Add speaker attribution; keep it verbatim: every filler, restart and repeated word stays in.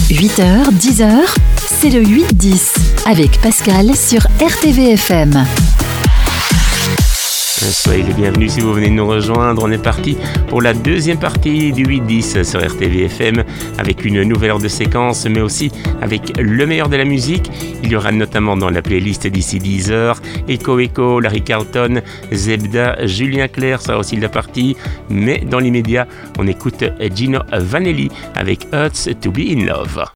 Speaker 1: huit heures, dix heures, c'est le huit dix avec Pascal sur R T V F M.
Speaker 2: Soyez les bienvenus si vous venez de nous rejoindre. On est parti pour la deuxième partie du huit dix sur R T V F M avec une nouvelle heure de séquence, mais aussi avec le meilleur de la musique. Il y aura notamment dans la playlist d'ici dix heures Echo Echo, Larry Carlton, Zebda, Julien Clerc sera aussi de la partie. Mais dans l'immédiat, on écoute Gino Vanelli avec Hurts to be in Love.